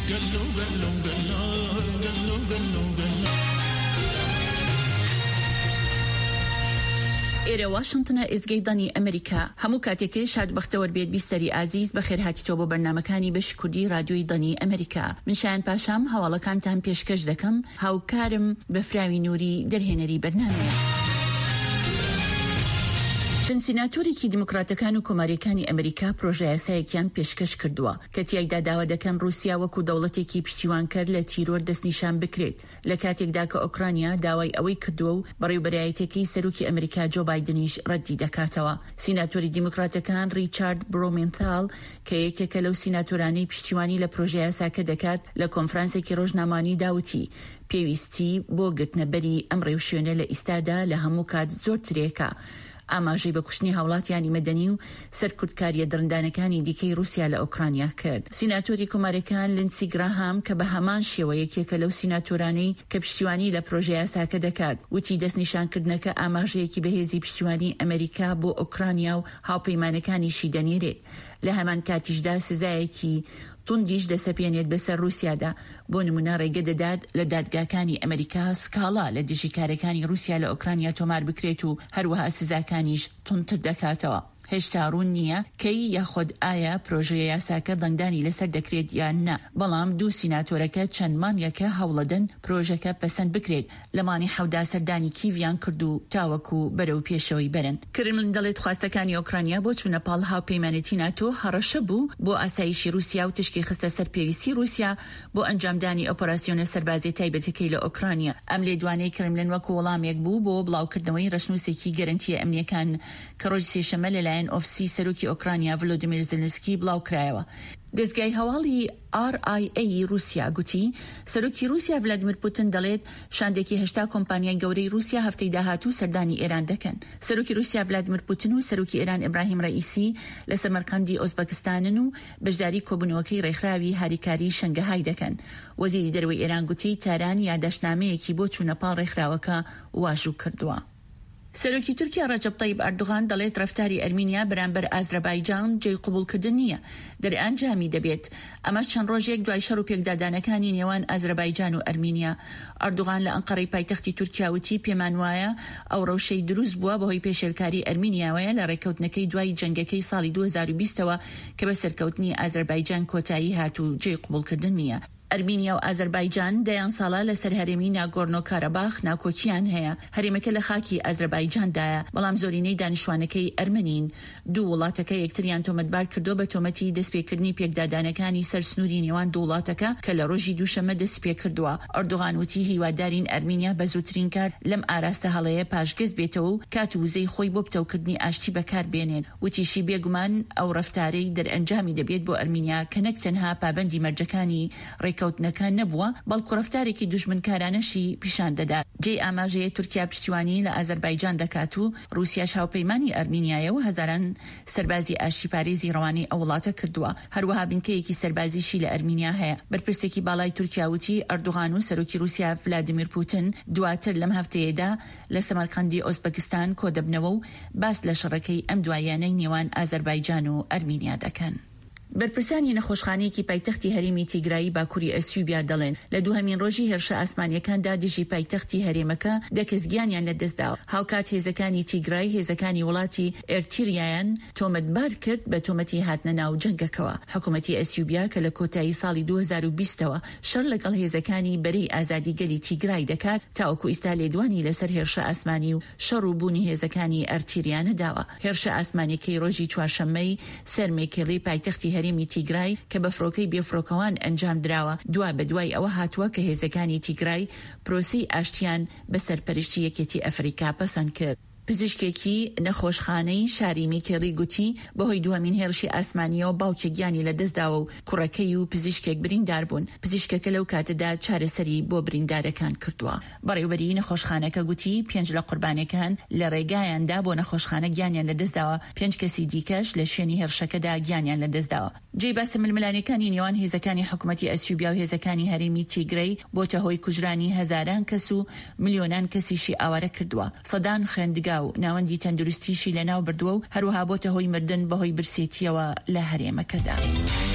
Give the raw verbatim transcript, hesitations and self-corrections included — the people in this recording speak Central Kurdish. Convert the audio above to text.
ئێرە واشنگتنە ئێزگەی ئەمریکا هەموو کاتێکی شاد بەختەوە بێت بیستەری ئازیز بەخێر هاتیتەوە بۆ بەرنامەکانی بەشی کوردی رادیۆی دەنی ئەمریکا. من شایان پاشام هەواڵەکانتان پێشکەش دەکەم. هاوکارم بەفراوی نووری دەرهێنەری بەرنامەیە. چەند سیناتۆرێکی دیموکراتەکان و کۆماریەکانی ئەمریکا پرۆژە یاسایەکیان پێشکەش کردووە کە تیایدا داوا دەکەن رووسیا وەکو دەوڵەتێکی پشتیوانکەر لە تیرۆر دەستنیشان بکرێت لە کاتێکدا کە ئۆکرانیا داوای ئەوەی کردووە و بەڕێوەبەرایەتەکەی سەرۆکی ئەمریکا جۆ بایدنیش ڕەتی دەکاتەوە. سیناتۆری دیموکراتەکان ریچارد برومنتال کە یەکێکە لەو سیناتۆرانەی پشتیوانی لە پرۆژە یاساکە دەکات لە کۆنفرانسێکی ڕۆژنامانی داوتی پێویستی بۆ گرتنەبەری ئەم ڕێوشوێنە لە ئیستادا لە هەموو کات زۆر ترێکە. ئاماژەی بە کوشتنی هاوڵاتیانی مەدەنی و سەرکوردکاریە درندانەکانی دیکەی رووسیا لە ئۆکرانیا کرد. سیناتۆری کۆماریەکان لینسی گراهام کە بە هەمان شێوە یەکێکە لەو سیناتۆرانەی کە پشتیوانی لە پرۆژە یاساکە دەکات وتی دەستنیشانکردنەکە ئاماژەیەکی بەهێزی پشتیوانی ئەمریکا بۆ ئۆکرانیا و هاوپەیمانەکانیشی دەنێرێت. لە هەمان کاتیشدا سزایەکی توندیش دەسەپێنێت بەسەر رووسیادا. بۆ نمونە ڕێگە دەدات لە دادگاکانی ئەمریکا سکاڵا لە دژی کارەکانی رووسیا لە ئۆکرانیا تۆمار بکرێت و هەروەها سزاکانیش توندتر دەکاتەوە. هێشتا ڕوون نییە کەی یاخۆد ئایا پرۆژەیە یاساکە دەنگدانی لەسەر دەکرێت یان نە، بەڵام دوو سیناتۆرەکە چەند مانگێکە هەوڵەدەن پرۆژەکە پەسەند بکرێت. لە مانی حەودا سەردانی کیڤیان کرد و تاوەکو بەرەو پێشەوەی بەرن. کرملین دەڵێت خواستەکانی ئۆکرانیا بۆ چوونەپاڵ هاوپەیمانێتی ناتۆ هەڕەشە بوو بۆ ئاسایشی رووسیا و تشکی خستە سەر پێویستی رووسیا بۆ ئەنجامدانی ئۆپەراسیۆنە سەربازی تایبەتەکەی لە ئۆکرانیا. ئەم لێدوانەی کرملین وەکو وەڵامێک بوو بۆ بڵاوکردنەوەی ڕەشنووسێکی گەرنتیە ئەمنیەکان کە ڕۆژی سێشەمە لەلایەن ئۆفسی سەرۆکی ئۆکرانیا ڤلۆدیمیر زلنسکی بڵاو کرایەوە. دەستگای هەواڵی ئار ئای ئەی رووسیا گوتی سەرۆکی رووسیا ڤلادیمیر پوتین دەڵێت شاندێکی هەشتا کۆمپانیای گەورەی رووسیا هەفتەی داهاتوو سەردانی ئێران دەکەن. سەرۆکی رووسیا ڤلادیمیر پوتین و سەرۆکی ئێران ئیبراهیم ڕەئیسی لە سەمەرقەندی ئۆزبەکستانن و بەشداری کۆبوونەوەکەی ڕێکخراوی هاریکاری شەنگەهای دەکەن. وەزیری دەرەوەی ئێران گوتی تاران یادداشتنامەیەکی بۆ چوونەپاڵ ڕێکخراوەکە واژوو کردووە. سەرۆکی تورکیا ڕەجەب طەیب ئەردوغان دەڵێت ڕەفتاری ئەرمینیا بەرامبەر ئازەربایجان جێی قبوڵکردن نییە، دەرئان جامی دەبێت. ئەمەش چەند ڕۆژێک دوای شەڕ و پێکدادانەکانی نێوان ئازەربایجان و ئەرمینیا. ئەردوغان لە ئەنقەرەی پایتەختی تورکیا وتی پێمان وایە ئەو ڕەوشەی دروست بووە بەهۆی پێشێلکاری ئەرمینیاوەیە لە ڕێکەوتنەکەی دوای جەنگەکەی ساڵی دوو هەزار و بیستەوە کە بە سەرکەوتنی ئازەربایجان کۆتایی هاتوو جێی قبوڵکردن نییە. ئەرمینیا و ئازەربایجان دەیان ساڵە لە سەر هەرێمی ناگۆرنۆ کارەباخ ناکۆچیان هەیە. هەرێمەکە لە خاکی ئازەربایجاندایە، بەڵام زۆرینەی دانیشتوانەکەی ئەرمەنین. دوو وڵاتەکە یەکتریان تۆمەتبار کردو بە تۆمەتی دەستپێکردنی پێکدادانەکانی سەر سنووری نێوان دوو وڵاتەکە کە لە ڕۆژی دووشەمە دەست پێ کردووە. ئەردوغان وتی هیوادارین ئەرمینیا بە زووترین کار لەم ئاراستە هەڵەیە پاشگەز بێتەوە و کات و وزەی خۆی بۆ پتەوکردنی ئاشتی بەکار بێنێت. وتیشی بێگومان ئەو ڕەفتارەی دەرئەنجامی دەبێت بۆ ئەرمینیا کە نەک تەنها پابەندی مەرجەکانی ڕێکەوتنەکان نەبووە بەڵکو ڕەفتارێکی دوژمنکارانەشی پیشان دەدات. جێی ئاماژەیە تورکیا پشتیوانی لە ئازەربایجان دەکات و رووسیاش هاوپەیمانی ئەرمینیایە و هەزاران سەربازی ئاشتی پارێزی ڕەوانەی ئەو وڵاتە کردووە. هەروەها بنکەیەکی سەربازیشی لە ئەرمینیا هەیە. بەرپرسێکی باڵای تورکیا وتی ئەردوغان و سەرۆکی رووسیا ڤلادیمیر پوتین دواتر لەم هەفتەیەدا لە سەمەرقەندی ئۆزبەکستان کۆدەبنەوە و باس لە شەڕەکەی ئەم دوایانەی نێوان ئازەربایجان و ئەرمینیا دەکەن. بەرپرسانی نەخۆشخانەیەکی پایتەختی هەرێمی تیگرایی باکووری ئەسیوبیا دەڵێن لە دووهەمین ڕۆژی هێرشە ئاسمانیەکاندا دژی پایتەختی هەرێمەکە دەکەس گیانیان لەدەستداوە. هاوکات هێزەکانی تیگرای هێزەکانی وڵاتی ئێرتریایان تۆمەتبار کرد بە تۆمەتی هاتنە ناو جەنگەکەوە. حکوومەتی ئەسیوبیا کە لە کۆتایی ساڵی دوو هەزار و بیستەوە شەڕ لەگەڵ هێزەکانی بەرەی ئازادی گەلی تیگرای دەکات تاوەکو ئیستا لێدوانی لەسەر هێرشە ئاسمانی و شەڕ و بوونی هێزەکانی ئەرتریانە داوە. هێرشە ئاسمانیەکەی ڕۆژی چوارشەممەی سەر مێکێڵی پایتەختی هەرێمی تیگرای کە بە فڕۆکەی بێفڕۆکەوان ئەنجام دراوە دوا بە دوای ئەوە هاتووە کە هێزەکانی تیگرای پرۆسەی ئاشتیان بە سەرپەرشتی یەکێتی ئەفریقا پەسەند کرد. پزیشکێکی نەخۆشخانەی شاری میکێڵی گوتی بەهۆی دووەمین هێرشی ئاسمانیەوە باوکێک گیانی لەدەستداوە و کوڕەکەی و پزیشکێک بریندار بوون. پزیشکەکە لەو کاتەدا چارەسەری بۆ بریندارەکان کردووە. بەڕێوەبەری نەخۆشخانەکە گوتی پێنج لە قوربانەکان لە ڕێگایاندا بۆ نەخۆشخانە گیانیان لەدەستداوە، پێنج کەسی دیکەش لە شوێنی هێرشەکەدا گیانیان لەدەستداوە. جێی باسە ململانەکانی نێوان هێزەکانی حکوومەتی ئەسیوبیا و هێزەکانی هەرێمی تیگرەی بۆتە هۆی کوژرانی هەزاران کەس و ملیۆنان کەسیشی ئاوارە کردووە. سەدان خوێندگا و ناوەندی تەندروستیشی لەناو بردووە و هەروەها بۆتە هۆی مردن بەهۆی برسێتیەوە لە هەرێمەکەدا.